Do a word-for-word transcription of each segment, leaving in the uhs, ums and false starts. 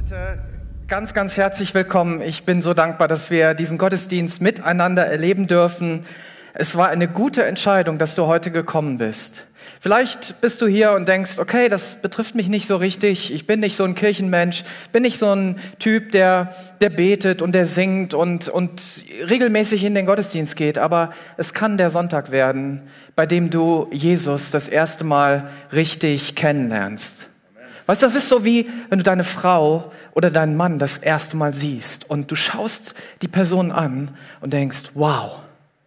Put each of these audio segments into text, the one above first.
Leute, ganz, ganz herzlich willkommen. Ich bin so dankbar, dass wir diesen Gottesdienst miteinander erleben dürfen. Es war eine gute Entscheidung, dass du heute gekommen bist. Vielleicht bist du hier und denkst, okay, das betrifft mich nicht so richtig. Ich bin nicht so ein Kirchenmensch, bin nicht so ein Typ, der, der betet und der singt und, und regelmäßig in den Gottesdienst geht. Aber es kann der Sonntag werden, bei dem du Jesus das erste Mal richtig kennenlernst. Weißt du, das ist so wie, wenn du deine Frau oder deinen Mann das erste Mal siehst und du schaust die Person an und denkst, wow,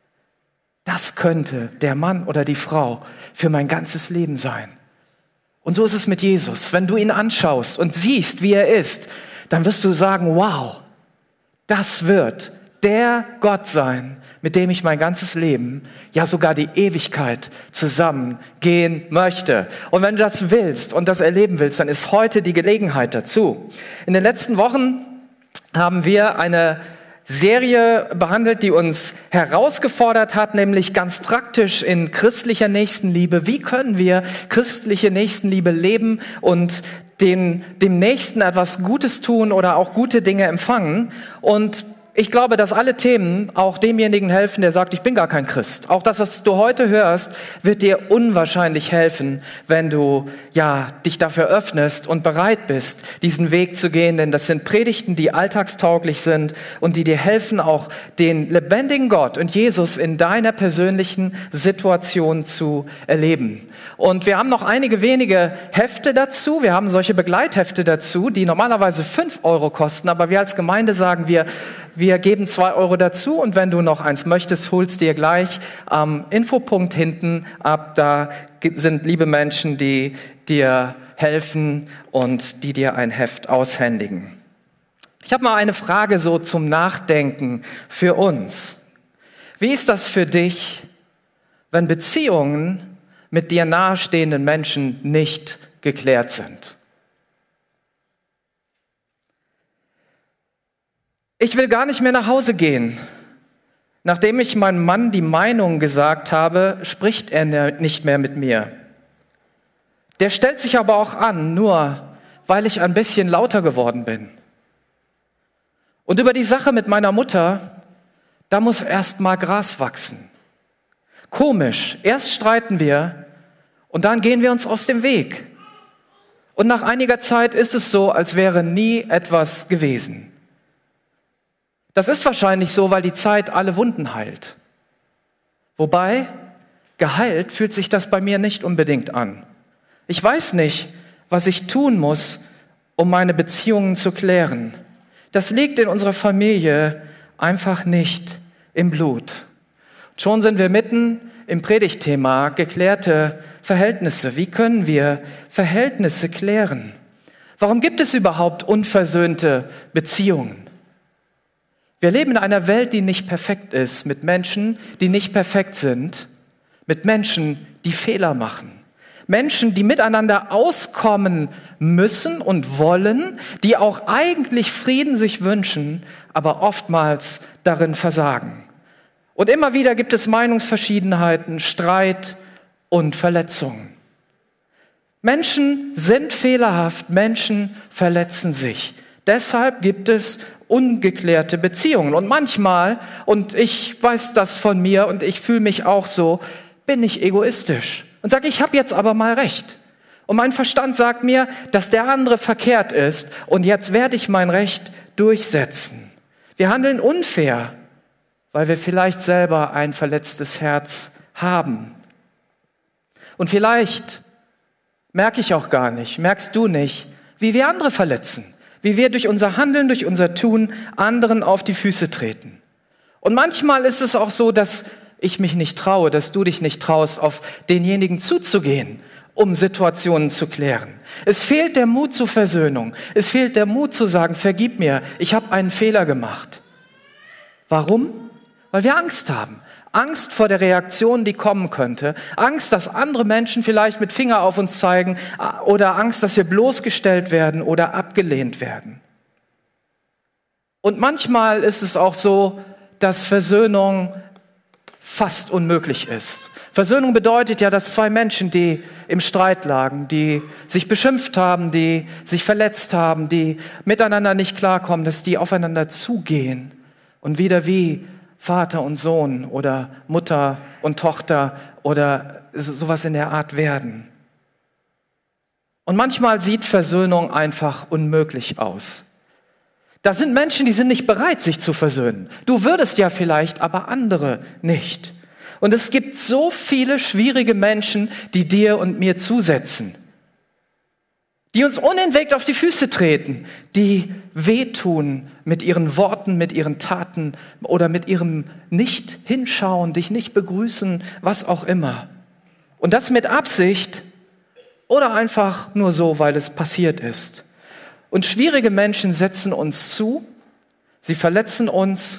das könnte der Mann oder die Frau für mein ganzes Leben sein. Und so ist es mit Jesus. Wenn du ihn anschaust und siehst, wie er ist, dann wirst du sagen, wow, das wird der Gott sein, mit dem ich mein ganzes Leben, ja sogar die Ewigkeit zusammen gehen möchte. Und wenn du das willst und das erleben willst, dann ist heute die Gelegenheit dazu. In den letzten Wochen haben wir eine Serie behandelt, die uns herausgefordert hat, nämlich ganz praktisch in christlicher Nächstenliebe. Wie können wir christliche Nächstenliebe leben und den, dem Nächsten etwas Gutes tun oder auch gute Dinge empfangen? Und ich glaube, dass alle Themen auch demjenigen helfen, der sagt, ich bin gar kein Christ. Auch das, was du heute hörst, wird dir unwahrscheinlich helfen, wenn du ja dich dafür öffnest und bereit bist, diesen Weg zu gehen. Denn das sind Predigten, die alltagstauglich sind und die dir helfen, auch den lebendigen Gott und Jesus in deiner persönlichen Situation zu erleben. Und wir haben noch einige wenige Hefte dazu. Wir haben solche Begleithefte dazu, die normalerweise fünf Euro kosten. Aber wir als Gemeinde sagen, wir Wir geben zwei Euro dazu und wenn du noch eins möchtest, holst dir gleich am Infopunkt hinten ab. Da sind liebe Menschen, die dir helfen und die dir ein Heft aushändigen. Ich habe mal eine Frage so zum Nachdenken für uns. Wie ist das für dich, wenn Beziehungen mit dir nahestehenden Menschen nicht geklärt sind? Ich will gar nicht mehr nach Hause gehen. Nachdem ich meinem Mann die Meinung gesagt habe, spricht er nicht mehr mit mir. Der stellt sich aber auch an, nur weil ich ein bisschen lauter geworden bin. Und über die Sache mit meiner Mutter, da muss erst mal Gras wachsen. Komisch, erst streiten wir und dann gehen wir uns aus dem Weg. Und nach einiger Zeit ist es so, als wäre nie etwas gewesen. Das ist wahrscheinlich so, weil die Zeit alle Wunden heilt. Wobei, geheilt fühlt sich das bei mir nicht unbedingt an. Ich weiß nicht, was ich tun muss, um meine Beziehungen zu klären. Das liegt in unserer Familie einfach nicht im Blut. Schon sind wir mitten im Predigtthema geklärte Verhältnisse. Wie können wir Verhältnisse klären? Warum gibt es überhaupt unversöhnte Beziehungen? Wir leben in einer Welt, die nicht perfekt ist, mit Menschen, die nicht perfekt sind, mit Menschen, die Fehler machen. Menschen, die miteinander auskommen müssen und wollen, die auch eigentlich Frieden sich wünschen, aber oftmals darin versagen. Und immer wieder gibt es Meinungsverschiedenheiten, Streit und Verletzungen. Menschen sind fehlerhaft, Menschen verletzen sich. Deshalb gibt es ungeklärte Beziehungen. Und manchmal, und ich weiß das von mir und ich fühle mich auch so, bin ich egoistisch und sage, ich habe jetzt aber mal recht. Und mein Verstand sagt mir, dass der andere verkehrt ist und jetzt werde ich mein Recht durchsetzen. Wir handeln unfair, weil wir vielleicht selber ein verletztes Herz haben. Und vielleicht merke ich auch gar nicht, merkst du nicht, wie wir andere verletzen. Wie wir durch unser Handeln, durch unser Tun anderen auf die Füße treten. Und manchmal ist es auch so, dass ich mich nicht traue, dass du dich nicht traust, auf denjenigen zuzugehen, um Situationen zu klären. Es fehlt der Mut zur Versöhnung. Es fehlt der Mut zu sagen, vergib mir, ich habe einen Fehler gemacht. Warum? Weil wir Angst haben. Angst vor der Reaktion, die kommen könnte. Angst, dass andere Menschen vielleicht mit Finger auf uns zeigen oder Angst, dass wir bloßgestellt werden oder abgelehnt werden. Und manchmal ist es auch so, dass Versöhnung fast unmöglich ist. Versöhnung bedeutet ja, dass zwei Menschen, die im Streit lagen, die sich beschimpft haben, die sich verletzt haben, die miteinander nicht klarkommen, dass die aufeinander zugehen und wieder wie Vater und Sohn oder Mutter und Tochter oder sowas in der Art werden. Und manchmal sieht Versöhnung einfach unmöglich aus. Da sind Menschen, die sind nicht bereit, sich zu versöhnen. Du würdest ja vielleicht, aber andere nicht. Und es gibt so viele schwierige Menschen, die dir und mir zusetzen, die uns unentwegt auf die Füße treten, die wehtun mit ihren Worten, mit ihren Taten oder mit ihrem Nicht-Hinschauen, dich nicht begrüßen, was auch immer. Und das mit Absicht oder einfach nur so, weil es passiert ist. Und schwierige Menschen setzen uns zu, sie verletzen uns.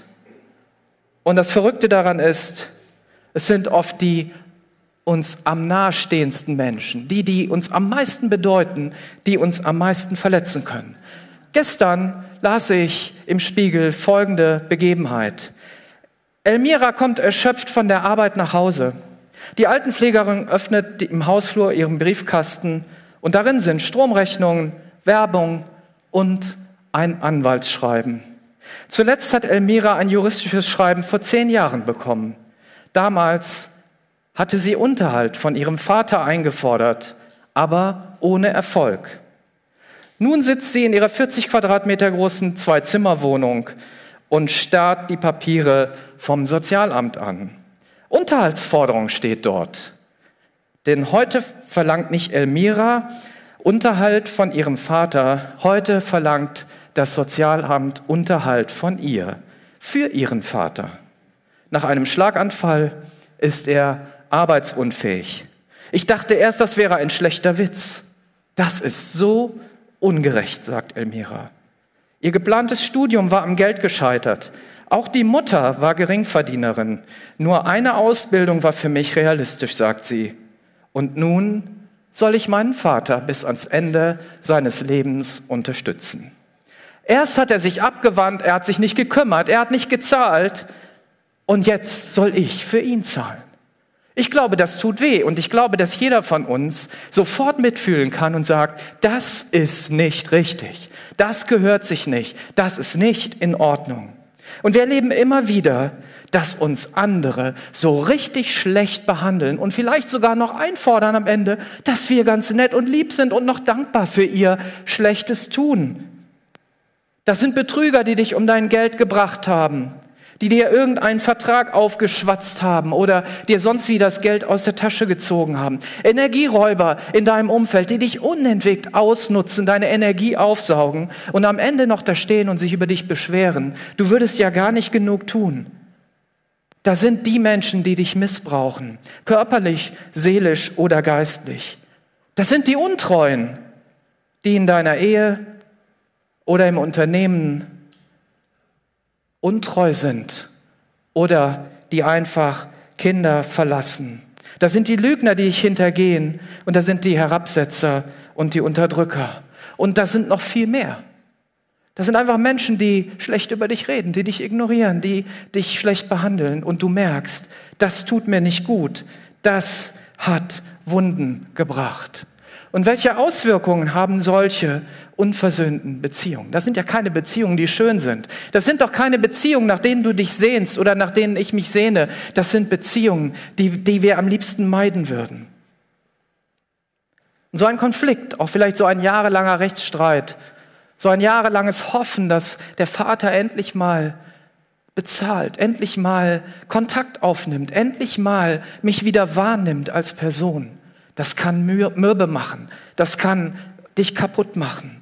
Und das Verrückte daran ist, es sind oft die uns am nahestehendsten Menschen, die, die uns am meisten bedeuten, die uns am meisten verletzen können. Gestern las ich im Spiegel folgende Begebenheit. Elmira kommt erschöpft von der Arbeit nach Hause. Die Altenpflegerin öffnet im Hausflur ihren Briefkasten und darin sind Stromrechnungen, Werbung und ein Anwaltsschreiben. Zuletzt hat Elmira ein juristisches Schreiben vor zehn Jahren bekommen. Damals hatte sie Unterhalt von ihrem Vater eingefordert, aber ohne Erfolg. Nun sitzt sie in ihrer vierzig Quadratmeter großen Zwei-Zimmer-Wohnung und starrt die Papiere vom Sozialamt an. Unterhaltsforderung steht dort. Denn heute verlangt nicht Elmira Unterhalt von ihrem Vater, heute verlangt das Sozialamt Unterhalt von ihr, für ihren Vater. Nach einem Schlaganfall ist er arbeitsunfähig. Ich dachte erst, das wäre ein schlechter Witz. Das ist so ungerecht, sagt Elmira. Ihr geplantes Studium war am Geld gescheitert. Auch die Mutter war Geringverdienerin. Nur eine Ausbildung war für mich realistisch, sagt sie. Und nun soll ich meinen Vater bis ans Ende seines Lebens unterstützen. Erst hat er sich abgewandt, er hat sich nicht gekümmert, er hat nicht gezahlt. Und jetzt soll ich für ihn zahlen. Ich glaube, das tut weh und ich glaube, dass jeder von uns sofort mitfühlen kann und sagt, das ist nicht richtig, das gehört sich nicht, das ist nicht in Ordnung. Und wir erleben immer wieder, dass uns andere so richtig schlecht behandeln und vielleicht sogar noch einfordern am Ende, dass wir ganz nett und lieb sind und noch dankbar für ihr Schlechtes tun. Das sind Betrüger, die dich um dein Geld gebracht haben, die dir irgendeinen Vertrag aufgeschwatzt haben oder dir sonst wie das Geld aus der Tasche gezogen haben. Energieräuber in deinem Umfeld, die dich unentwegt ausnutzen, deine Energie aufsaugen und am Ende noch da stehen und sich über dich beschweren. Du würdest ja gar nicht genug tun. Da sind die Menschen, die dich missbrauchen, körperlich, seelisch oder geistlich. Das sind die Untreuen, die in deiner Ehe oder im Unternehmen untreu sind oder die einfach Kinder verlassen. Das sind die Lügner, die dich hintergehen und das sind die Herabsetzer und die Unterdrücker. Und das sind noch viel mehr. Das sind einfach Menschen, die schlecht über dich reden, die dich ignorieren, die dich schlecht behandeln und du merkst, das tut mir nicht gut, das hat Wunden gebracht. Und welche Auswirkungen haben solche unversöhnten Beziehungen? Das sind ja keine Beziehungen, die schön sind. Das sind doch keine Beziehungen, nach denen du dich sehnst oder nach denen ich mich sehne. Das sind Beziehungen, die, die wir am liebsten meiden würden. Und so ein Konflikt, auch vielleicht so ein jahrelanger Rechtsstreit, so ein jahrelanges Hoffen, dass der Vater endlich mal bezahlt, endlich mal Kontakt aufnimmt, endlich mal mich wieder wahrnimmt als Person. Das kann mürbe machen, das kann dich kaputt machen.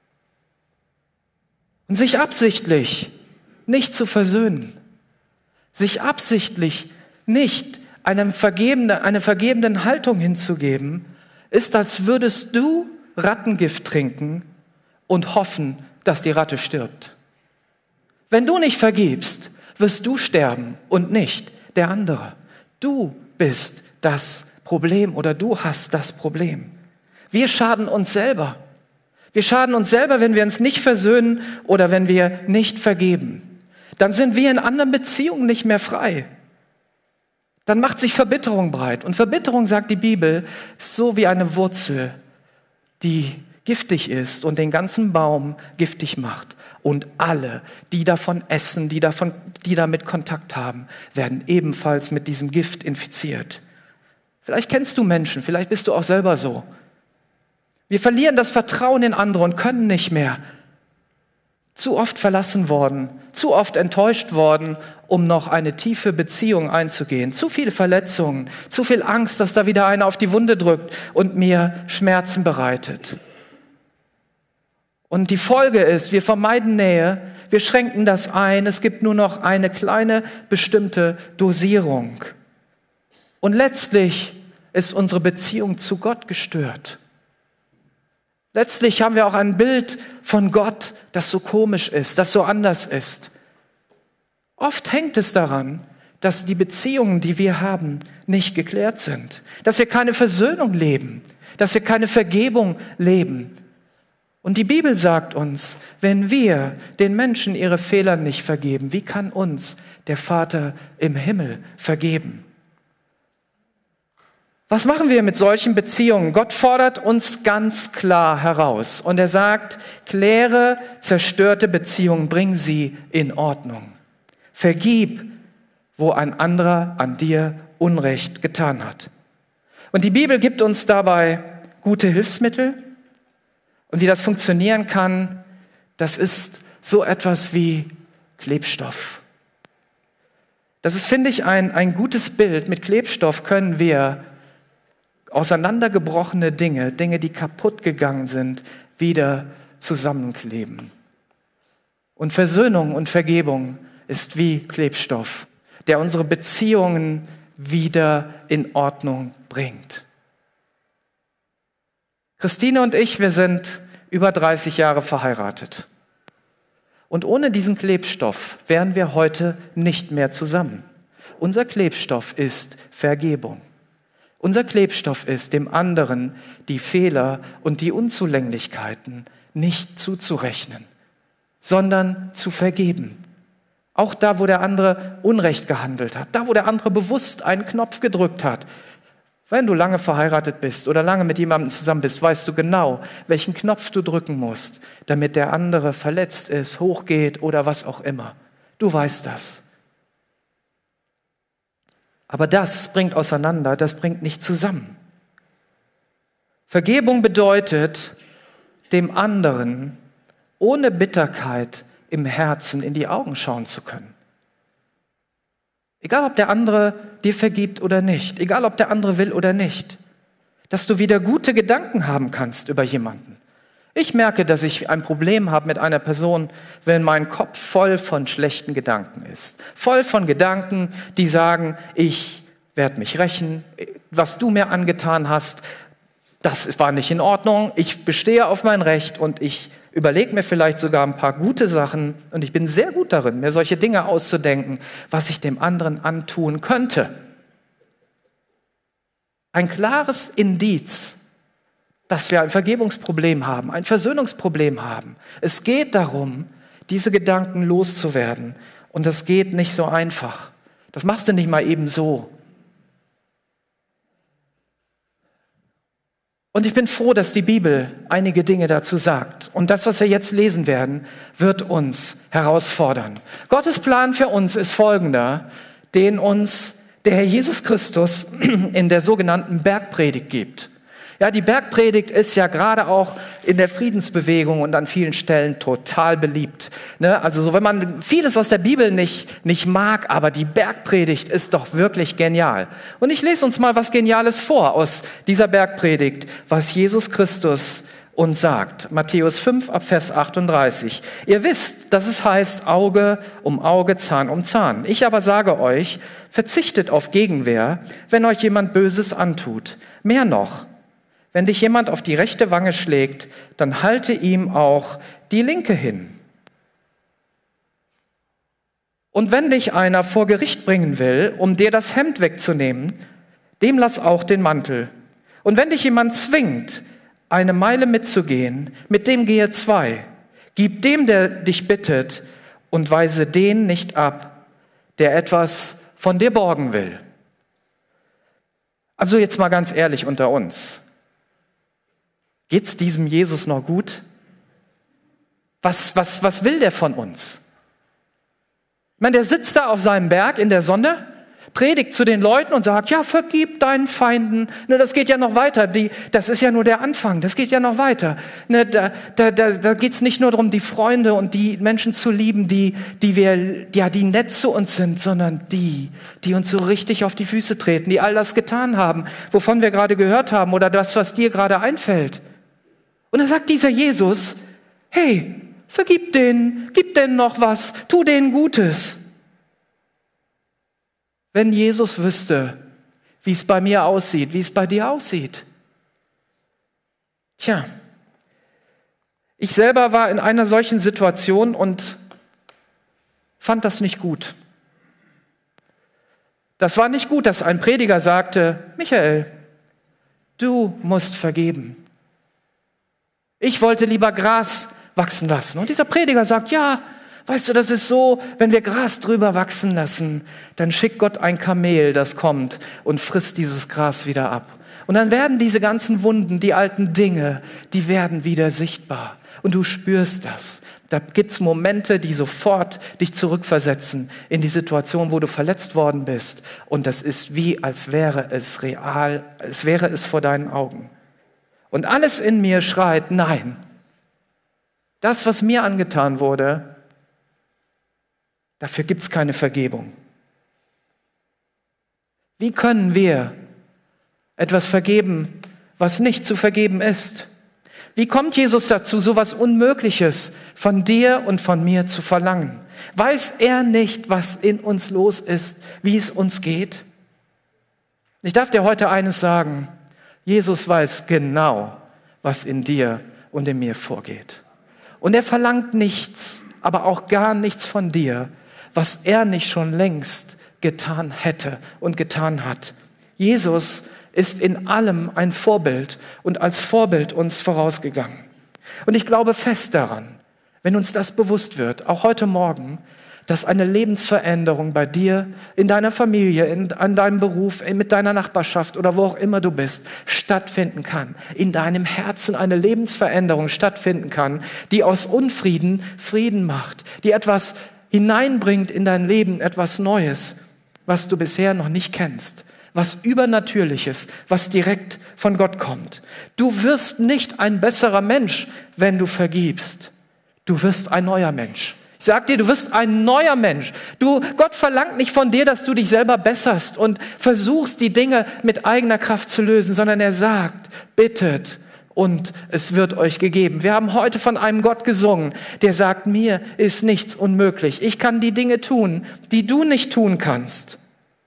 Und sich absichtlich nicht zu versöhnen, sich absichtlich nicht einem vergebende, eine vergebenden Haltung hinzugeben, ist, als würdest du Rattengift trinken und hoffen, dass die Ratte stirbt. Wenn du nicht vergibst, wirst du sterben und nicht der andere. Du bist das Problem oder du hast das Problem. Wir schaden uns selber. Wir schaden uns selber, wenn wir uns nicht versöhnen oder wenn wir nicht vergeben. Dann sind wir in anderen Beziehungen nicht mehr frei. dann macht sich Verbitterung breit. Und Verbitterung, sagt die Bibel, ist so wie eine Wurzel, die giftig ist und den ganzen Baum giftig macht. Und alle, die davon essen, die, davon, die damit Kontakt haben, werden ebenfalls mit diesem Gift infiziert. Vielleicht kennst du Menschen, vielleicht bist du auch selber so. Wir verlieren das Vertrauen in andere und können nicht mehr. Zu oft verlassen worden, zu oft enttäuscht worden, um noch eine tiefe Beziehung einzugehen. Zu viele Verletzungen, zu viel Angst, dass da wieder einer auf die Wunde drückt und mir Schmerzen bereitet. Und die Folge ist, wir vermeiden Nähe, wir schränken das ein, es gibt nur noch eine kleine bestimmte Dosierung. Und letztlich ist unsere Beziehung zu Gott gestört. Letztlich haben wir auch ein Bild von Gott, das so komisch ist, das so anders ist. Oft hängt es daran, dass die Beziehungen, die wir haben, nicht geklärt sind. Dass wir keine Versöhnung leben, dass wir keine Vergebung leben. Und die Bibel sagt uns, wenn wir den Menschen ihre Fehler nicht vergeben, wie kann uns der Vater im Himmel vergeben? Was machen wir mit solchen Beziehungen? Gott fordert uns ganz klar heraus und er sagt, kläre zerstörte Beziehungen, bring sie in Ordnung. Vergib, wo ein anderer an dir Unrecht getan hat. Und die Bibel gibt uns dabei gute Hilfsmittel und wie das funktionieren kann, das ist so etwas wie Klebstoff. Das ist, finde ich, ein, ein gutes Bild. Mit Klebstoff können wir auseinandergebrochene Dinge, Dinge, die kaputt gegangen sind, wieder zusammenkleben. Und Versöhnung und Vergebung ist wie Klebstoff, der unsere Beziehungen wieder in Ordnung bringt. Christine und ich, wir sind über dreißig Jahre verheiratet. Und ohne diesen Klebstoff wären wir heute nicht mehr zusammen. Unser Klebstoff ist Vergebung. Unser Klebstoff ist, dem anderen die Fehler und die Unzulänglichkeiten nicht zuzurechnen, sondern zu vergeben. Auch da, wo der andere Unrecht gehandelt hat, da, wo der andere bewusst einen Knopf gedrückt hat. Wenn du lange verheiratet bist oder lange mit jemandem zusammen bist, weißt du genau, welchen Knopf du drücken musst, damit der andere verletzt ist, hochgeht oder was auch immer. Du weißt das. Aber das bringt auseinander, das bringt nicht zusammen. Vergebung bedeutet, dem anderen ohne Bitterkeit im Herzen in die Augen schauen zu können. Egal, ob der andere dir vergibt oder nicht, egal, ob der andere will oder nicht, dass du wieder gute Gedanken haben kannst über jemanden. Ich merke, dass ich ein Problem habe mit einer Person, wenn mein Kopf voll von schlechten Gedanken ist. Voll von Gedanken, die sagen, ich werde mich rächen, was du mir angetan hast, das war nicht in Ordnung, ich bestehe auf mein Recht und ich überlege mir vielleicht sogar ein paar gute Sachen und ich bin sehr gut darin, mir solche Dinge auszudenken, was ich dem anderen antun könnte. Ein klares Indiz, dass wir ein Vergebungsproblem haben, ein Versöhnungsproblem haben. Es geht darum, diese Gedanken loszuwerden. Und das geht nicht so einfach. Das machst du nicht mal eben so. Und ich bin froh, dass die Bibel einige Dinge dazu sagt. Und das, was wir jetzt lesen werden, wird uns herausfordern. Gottes Plan für uns ist folgender, den uns der Herr Jesus Christus in der sogenannten Bergpredigt gibt. Ja, die Bergpredigt ist ja gerade auch in der Friedensbewegung und an vielen Stellen total beliebt. Ne? Also so, wenn man vieles aus der Bibel nicht, nicht mag, aber die Bergpredigt ist doch wirklich genial. Und ich lese uns mal was Geniales vor aus dieser Bergpredigt, was Jesus Christus uns sagt. Matthäus fünf, ab Vers achtunddreißig. Ihr wisst, dass es heißt Auge um Auge, Zahn um Zahn. Ich aber sage euch, verzichtet auf Gegenwehr, wenn euch jemand Böses antut. Mehr noch, wenn dich jemand auf die rechte Wange schlägt, dann halte ihm auch die linke hin. Und wenn dich einer vor Gericht bringen will, um dir das Hemd wegzunehmen, dem lass auch den Mantel. Und wenn dich jemand zwingt, eine Meile mitzugehen, mit dem gehe zwei. Gib dem, der dich bittet, und weise den nicht ab, der etwas von dir borgen will. Also jetzt mal ganz ehrlich unter uns. Geht's diesem Jesus noch gut? Was, was, was will der von uns? Ich meine, der sitzt da auf seinem Berg in der Sonne, predigt zu den Leuten und sagt, ja, vergib deinen Feinden. Ne, das geht ja noch weiter. Die, das ist ja nur der Anfang. Das geht ja noch weiter. Ne, da da, da, da geht es nicht nur darum, die Freunde und die Menschen zu lieben, die, die, wir, ja, die nett zu uns sind, sondern die, die uns so richtig auf die Füße treten, die all das getan haben, wovon wir gerade gehört haben oder das, was dir gerade einfällt. Und dann sagt dieser Jesus, hey, vergib denen, gib denen noch was, tu denen Gutes. Wenn Jesus wüsste, wie es bei mir aussieht, wie es bei dir aussieht. Tja, ich selber war in einer solchen Situation und fand das nicht gut. Das war nicht gut, dass ein Prediger sagte, Michael, du musst vergeben. Ich wollte lieber Gras wachsen lassen. Und dieser Prediger sagt, ja, weißt du, das ist so, wenn wir Gras drüber wachsen lassen, dann schickt Gott ein Kamel, das kommt und frisst dieses Gras wieder ab. Und dann werden diese ganzen Wunden, die alten Dinge, die werden wieder sichtbar. Und du spürst das. Da gibt's Momente, die sofort dich zurückversetzen in die Situation, wo du verletzt worden bist. Und das ist wie, als wäre es real, als wäre es vor deinen Augen. Und alles in mir schreit, nein. Das, was mir angetan wurde, dafür gibt es keine Vergebung. Wie können wir etwas vergeben, was nicht zu vergeben ist? Wie kommt Jesus dazu, so etwas Unmögliches von dir und von mir zu verlangen? Weiß er nicht, was in uns los ist, wie es uns geht? Ich darf dir heute eines sagen. Jesus weiß genau, was in dir und in mir vorgeht. Und er verlangt nichts, aber auch gar nichts von dir, was er nicht schon längst getan hätte und getan hat. Jesus ist in allem ein Vorbild und als Vorbild uns vorausgegangen. Und ich glaube fest daran, wenn uns das bewusst wird, auch heute Morgen, dass eine Lebensveränderung bei dir, in deiner Familie, in, an deinem Beruf, mit deiner Nachbarschaft oder wo auch immer du bist, stattfinden kann. In deinem Herzen eine Lebensveränderung stattfinden kann, die aus Unfrieden Frieden macht, die etwas hineinbringt in dein Leben, etwas Neues, was du bisher noch nicht kennst, was Übernatürliches, was direkt von Gott kommt. Du wirst nicht ein besserer Mensch, wenn du vergibst. Du wirst ein neuer Mensch. Ich sag dir, du wirst ein neuer Mensch. Du, Gott verlangt nicht von dir, dass du dich selber besserst und versuchst, die Dinge mit eigener Kraft zu lösen, sondern er sagt, bittet und es wird euch gegeben. Wir haben heute von einem Gott gesungen, der sagt, mir ist nichts unmöglich. Ich kann die Dinge tun, die du nicht tun kannst.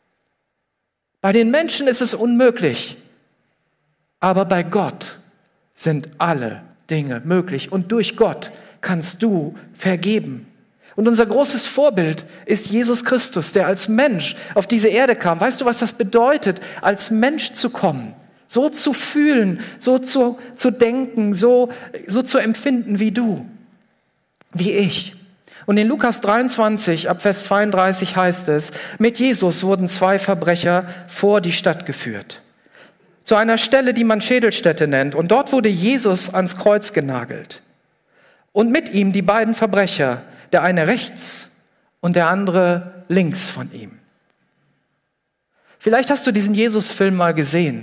Bei den Menschen ist es unmöglich, aber bei Gott sind alle Dinge möglich und durch Gott kannst du vergeben. Und unser großes Vorbild ist Jesus Christus, der als Mensch auf diese Erde kam. Weißt du, was das bedeutet, als Mensch zu kommen? So zu fühlen, so zu, zu denken, so, so zu empfinden wie du, wie ich. Und in Lukas dreiundzwanzig, ab Vers zweiunddreißig heißt es, mit Jesus wurden zwei Verbrecher vor die Stadt geführt. Zu einer Stelle, die man Schädelstätte nennt. Und dort wurde Jesus ans Kreuz genagelt. Und mit ihm die beiden Verbrecher, der eine rechts und der andere links von ihm. Vielleicht hast du diesen Jesus-Film mal gesehen.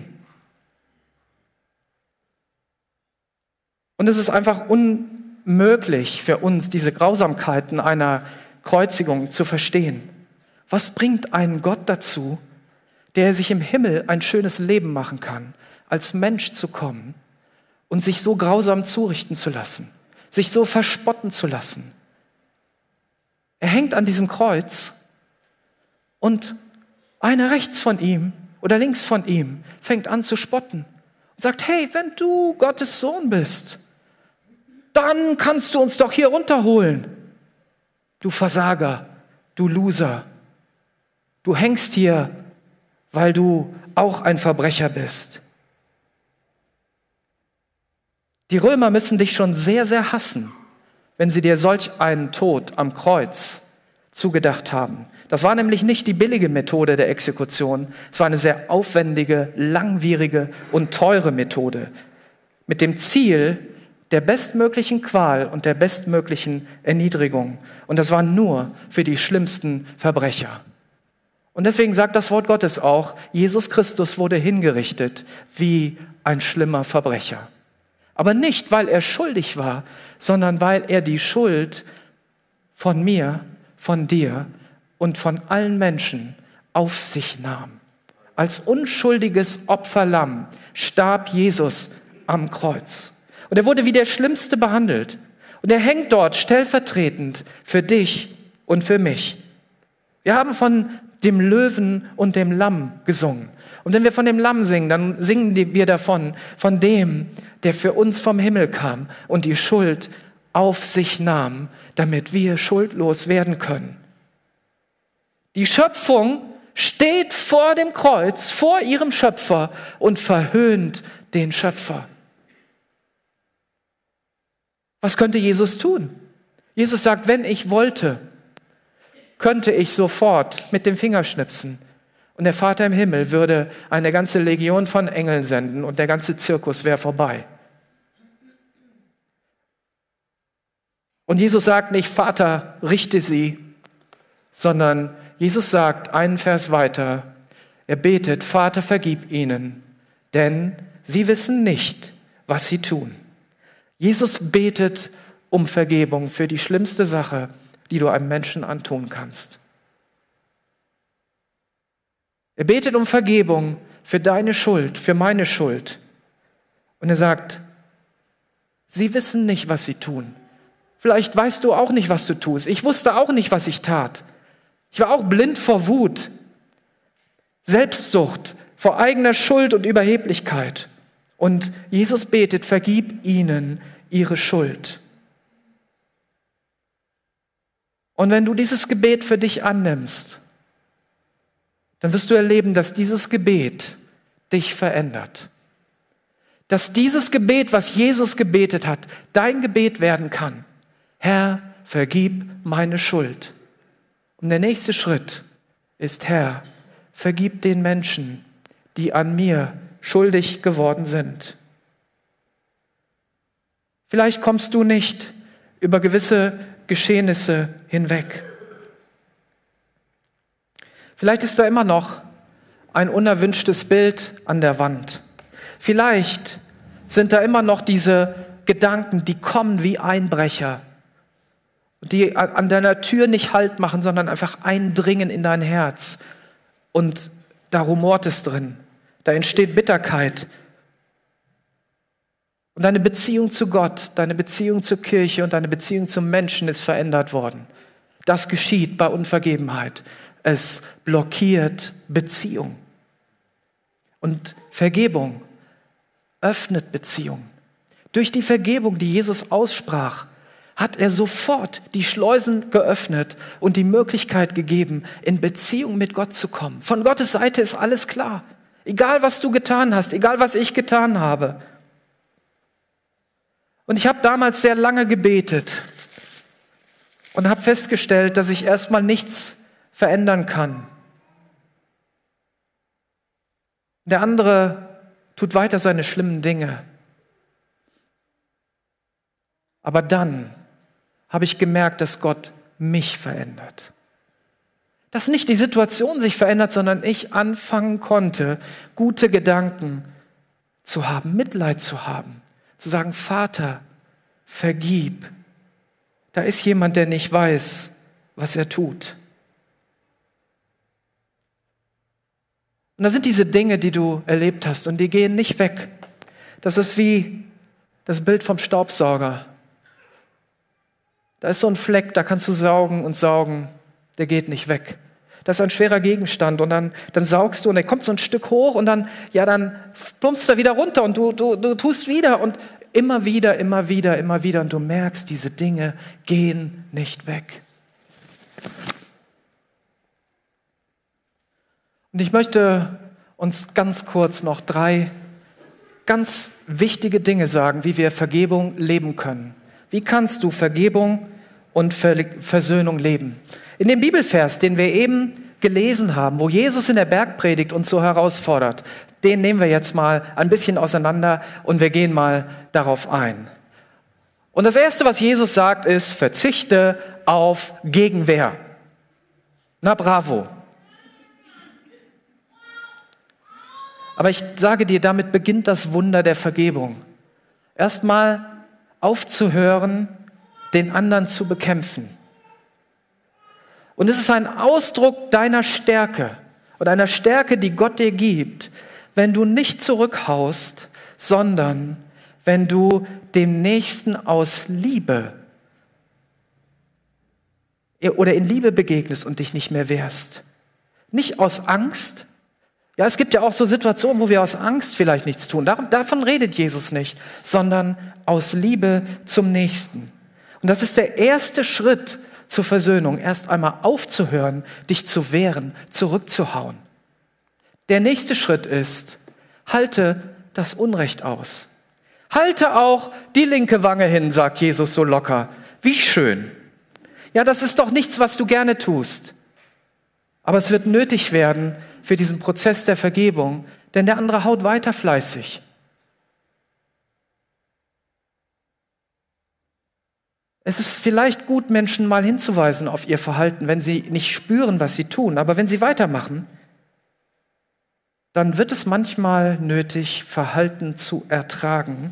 Und es ist einfach unmöglich für uns, diese Grausamkeiten einer Kreuzigung zu verstehen. Was bringt einen Gott dazu, der sich im Himmel ein schönes Leben machen kann, als Mensch zu kommen und sich so grausam zurichten zu lassen, sich so verspotten zu lassen? Er hängt an diesem Kreuz und einer rechts von ihm oder links von ihm fängt an zu spotten und sagt, hey, wenn du Gottes Sohn bist, dann kannst du uns doch hier runterholen. Du Versager, du Loser, du hängst hier, weil du auch ein Verbrecher bist. Die Römer müssen dich schon sehr, sehr hassen, wenn sie dir solch einen Tod am Kreuz zugedacht haben. Das war nämlich nicht die billige Methode der Exekution. Es war eine sehr aufwendige, langwierige und teure Methode mit dem Ziel der bestmöglichen Qual und der bestmöglichen Erniedrigung. Und das war nur für die schlimmsten Verbrecher. Und deswegen sagt das Wort Gottes auch, Jesus Christus wurde hingerichtet wie ein schlimmer Verbrecher. Aber nicht, weil er schuldig war, sondern weil er die Schuld von mir, von dir und von allen Menschen auf sich nahm. Als unschuldiges Opferlamm starb Jesus am Kreuz. Und er wurde wie der Schlimmste behandelt. Und er hängt dort stellvertretend für dich und für mich. Wir haben von dem Löwen und dem Lamm gesungen. Und wenn wir von dem Lamm singen, dann singen wir davon, von dem, der für uns vom Himmel kam und die Schuld auf sich nahm, damit wir schuldlos werden können. Die Schöpfung steht vor dem Kreuz, vor ihrem Schöpfer und verhöhnt den Schöpfer. Was könnte Jesus tun? Jesus sagt, wenn ich wollte, könnte ich sofort mit dem Finger schnipsen und der Vater im Himmel würde eine ganze Legion von Engeln senden und der ganze Zirkus wäre vorbei. Und Jesus sagt nicht, Vater, richte sie, sondern Jesus sagt einen Vers weiter, er betet, Vater, vergib ihnen, denn sie wissen nicht, was sie tun. Jesus betet um Vergebung für die schlimmste Sache, die du einem Menschen antun kannst. Er betet um Vergebung für deine Schuld, für meine Schuld. Und er sagt, sie wissen nicht, was sie tun. Vielleicht weißt du auch nicht, was du tust. Ich wusste auch nicht, was ich tat. Ich war auch blind vor Wut, Selbstsucht, vor eigener Schuld und Überheblichkeit. Und Jesus betet, vergib ihnen ihre Schuld. Und wenn du dieses Gebet für dich annimmst, dann wirst du erleben, dass dieses Gebet dich verändert. Dass dieses Gebet, was Jesus gebetet hat, dein Gebet werden kann. Herr, vergib meine Schuld. Und der nächste Schritt ist, Herr, vergib den Menschen, die an mir schuldig geworden sind. Vielleicht kommst du nicht über gewisse Geschehnisse hinweg. Vielleicht ist da immer noch ein unerwünschtes Bild an der Wand. Vielleicht sind da immer noch diese Gedanken, die kommen wie Einbrecher, die an deiner Tür nicht Halt machen, sondern einfach eindringen in dein Herz. Und da rumort es drin, da entsteht Bitterkeit. Und deine Beziehung zu Gott, deine Beziehung zur Kirche und deine Beziehung zum Menschen ist verändert worden. Das geschieht bei Unvergebenheit. Es blockiert Beziehung. Und Vergebung öffnet Beziehung. Durch die Vergebung, die Jesus aussprach, hat er sofort die Schleusen geöffnet und die Möglichkeit gegeben, in Beziehung mit Gott zu kommen. Von Gottes Seite ist alles klar. Egal, was du getan hast, egal, was ich getan habe. Und ich habe damals sehr lange gebetet und habe festgestellt, dass ich erstmal nichts verändern kann. Der andere tut weiter seine schlimmen Dinge. Aber dann habe ich gemerkt, dass Gott mich verändert. Dass nicht die Situation sich verändert, sondern ich anfangen konnte, gute Gedanken zu haben, Mitleid zu haben. Zu sagen, Vater, vergib. Da ist jemand, der nicht weiß, was er tut. Und da sind diese Dinge, die du erlebt hast und die gehen nicht weg. Das ist wie das Bild vom Staubsauger. Da ist so ein Fleck, da kannst du saugen und saugen, der geht nicht weg. Das ist ein schwerer Gegenstand und dann, dann saugst du und der kommt so ein Stück hoch und dann, ja, dann plumpst er wieder runter und du, du, du tust wieder und immer wieder, immer wieder, immer wieder und du merkst, diese Dinge gehen nicht weg. Und ich möchte uns ganz kurz noch drei ganz wichtige Dinge sagen, wie wir Vergebung leben können. Wie kannst du Vergebung und Versöhnung leben. In dem Bibelvers, den wir eben gelesen haben, wo Jesus in der Bergpredigt uns so herausfordert, den nehmen wir jetzt mal ein bisschen auseinander und wir gehen mal darauf ein. Und das Erste, was Jesus sagt, ist, verzichte auf Gegenwehr. Na bravo. Aber ich sage dir, damit beginnt das Wunder der Vergebung. Erstmal aufzuhören, den anderen zu bekämpfen. Und es ist ein Ausdruck deiner Stärke und einer Stärke, die Gott dir gibt, wenn du nicht zurückhaust, sondern wenn du dem Nächsten aus Liebe oder in Liebe begegnest und dich nicht mehr wehrst. Nicht aus Angst. Ja, es gibt ja auch so Situationen, wo wir aus Angst vielleicht nichts tun. Davon redet Jesus nicht, sondern aus Liebe zum Nächsten. Und das ist der erste Schritt zur Versöhnung. Erst einmal aufzuhören, dich zu wehren, zurückzuhauen. Der nächste Schritt ist, halte das Unrecht aus. Halte auch die linke Wange hin, sagt Jesus so locker. Wie schön. Ja, das ist doch nichts, was du gerne tust. Aber es wird nötig werden für diesen Prozess der Vergebung, denn der andere haut weiter fleißig. Es ist vielleicht gut, Menschen mal hinzuweisen auf ihr Verhalten, wenn sie nicht spüren, was sie tun. Aber wenn sie weitermachen, dann wird es manchmal nötig, Verhalten zu ertragen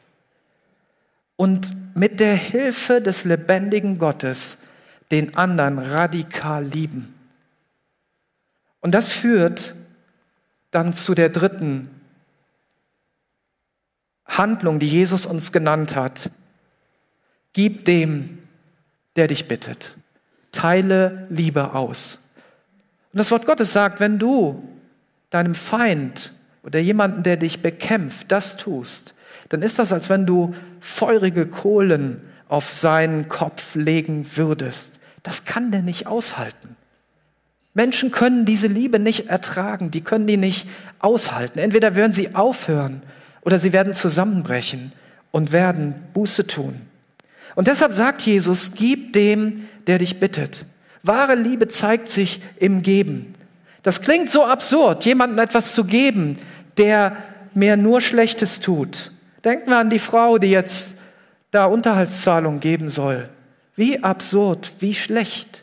und mit der Hilfe des lebendigen Gottes den anderen radikal lieben. Und das führt dann zu der dritten Handlung, die Jesus uns genannt hat. Gib dem, der dich bittet. Teile Liebe aus. Und das Wort Gottes sagt, wenn du deinem Feind oder jemanden, der dich bekämpft, das tust, dann ist das, als wenn du feurige Kohlen auf seinen Kopf legen würdest. Das kann der nicht aushalten. Menschen können diese Liebe nicht ertragen, die können die nicht aushalten. Entweder werden sie aufhören oder sie werden zusammenbrechen und werden Buße tun. Und deshalb sagt Jesus, gib dem, der dich bittet. Wahre Liebe zeigt sich im Geben. Das klingt so absurd, jemandem etwas zu geben, der mir nur Schlechtes tut. Denken wir an die Frau, die jetzt da Unterhaltszahlung geben soll. Wie absurd, wie schlecht.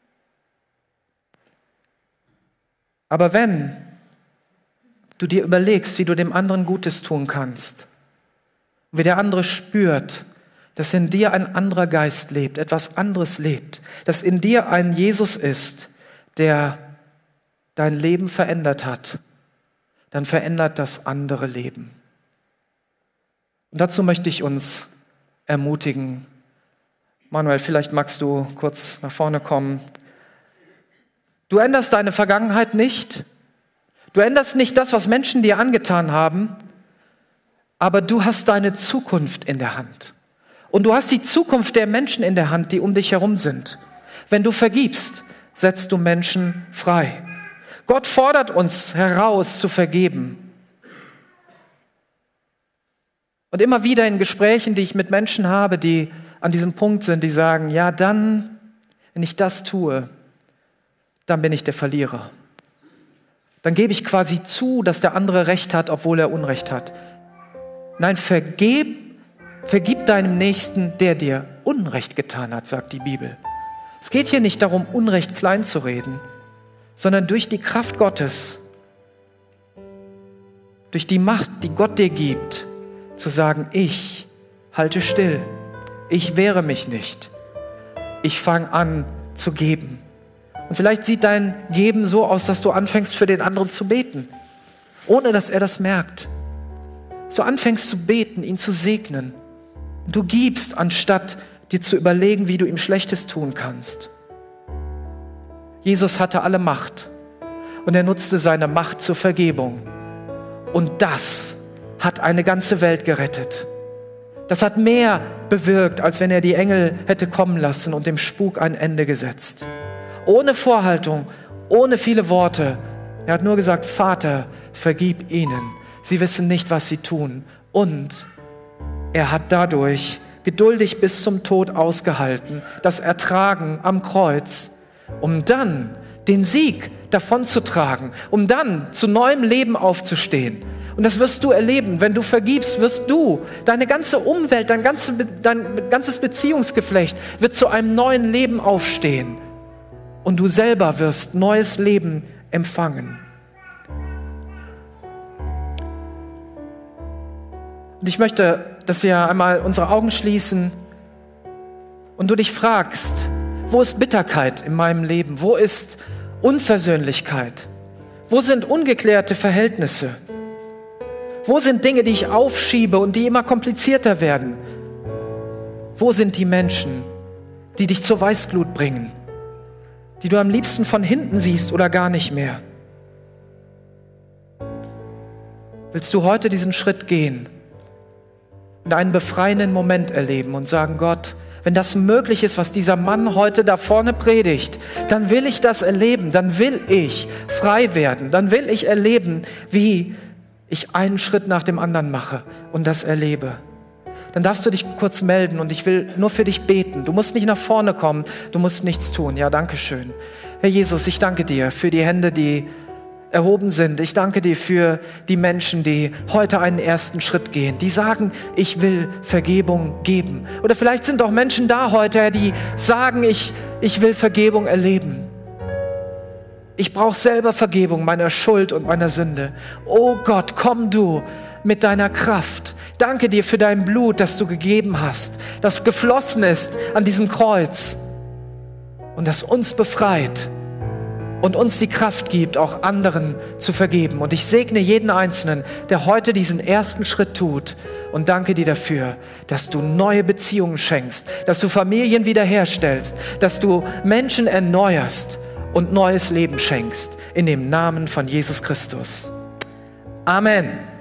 Aber wenn du dir überlegst, wie du dem anderen Gutes tun kannst, wie der andere spürt, dass in dir ein anderer Geist lebt, etwas anderes lebt, dass in dir ein Jesus ist, der dein Leben verändert hat, dann verändert das andere Leben. Und dazu möchte ich uns ermutigen. Manuel, vielleicht magst du kurz nach vorne kommen. Du änderst deine Vergangenheit nicht. Du änderst nicht das, was Menschen dir angetan haben, aber du hast deine Zukunft in der Hand. Und du hast die Zukunft der Menschen in der Hand, die um dich herum sind. Wenn du vergibst, setzt du Menschen frei. Gott fordert uns heraus, zu vergeben. Und immer wieder in Gesprächen, die ich mit Menschen habe, die an diesem Punkt sind, die sagen, ja dann, wenn ich das tue, dann bin ich der Verlierer. Dann gebe ich quasi zu, dass der andere Recht hat, obwohl er Unrecht hat. Nein, vergib, vergib deinem Nächsten, der dir Unrecht getan hat, sagt die Bibel. Es geht hier nicht darum, Unrecht klein zu reden, sondern durch die Kraft Gottes, durch die Macht, die Gott dir gibt, zu sagen, ich halte still, ich wehre mich nicht, ich fange an zu geben. Und vielleicht sieht dein Geben so aus, dass du anfängst, für den anderen zu beten, ohne dass er das merkt. Dass du anfängst zu beten, ihn zu segnen. Du gibst, anstatt dir zu überlegen, wie du ihm Schlechtes tun kannst. Jesus hatte alle Macht und er nutzte seine Macht zur Vergebung. Und das hat eine ganze Welt gerettet. Das hat mehr bewirkt, als wenn er die Engel hätte kommen lassen und dem Spuk ein Ende gesetzt. Ohne Vorhaltung, ohne viele Worte. Er hat nur gesagt, Vater, vergib ihnen. Sie wissen nicht, was sie tun. Und er hat dadurch geduldig bis zum Tod ausgehalten, das Ertragen am Kreuz, um dann den Sieg davonzutragen, um dann zu neuem Leben aufzustehen. Und das wirst du erleben. Wenn du vergibst, wirst du, deine ganze Umwelt, dein, ganze, dein ganzes Beziehungsgeflecht wird zu einem neuen Leben aufstehen. Und du selber wirst neues Leben empfangen. Und ich möchte, dass wir einmal unsere Augen schließen und du dich fragst, wo ist Bitterkeit in meinem Leben? Wo ist Unversöhnlichkeit? Wo sind ungeklärte Verhältnisse? Wo sind Dinge, die ich aufschiebe und die immer komplizierter werden? Wo sind die Menschen, die dich zur Weißglut bringen, die du am liebsten von hinten siehst oder gar nicht mehr? Willst du heute diesen Schritt gehen und einen befreienden Moment erleben und sagen, Gott, wenn das möglich ist, was dieser Mann heute da vorne predigt, dann will ich das erleben, dann will ich frei werden, dann will ich erleben, wie ich einen Schritt nach dem anderen mache und das erlebe. Dann darfst du dich kurz melden und ich will nur für dich beten. Du musst nicht nach vorne kommen, du musst nichts tun. Ja, danke schön. Herr Jesus, ich danke dir für die Hände, die erhoben sind. Ich danke dir für die Menschen, die heute einen ersten Schritt gehen, die sagen, ich will Vergebung geben. Oder vielleicht sind auch Menschen da heute, die sagen, ich, ich will Vergebung erleben. Ich brauche selber Vergebung meiner Schuld und meiner Sünde. Oh Gott, komm du mit deiner Kraft. Danke dir für dein Blut, das du gegeben hast, das geflossen ist an diesem Kreuz und das uns befreit und uns die Kraft gibt, auch anderen zu vergeben. Und ich segne jeden Einzelnen, der heute diesen ersten Schritt tut, und danke dir dafür, dass du neue Beziehungen schenkst, dass du Familien wiederherstellst, dass du Menschen erneuerst und neues Leben schenkst. In dem Namen von Jesus Christus. Amen.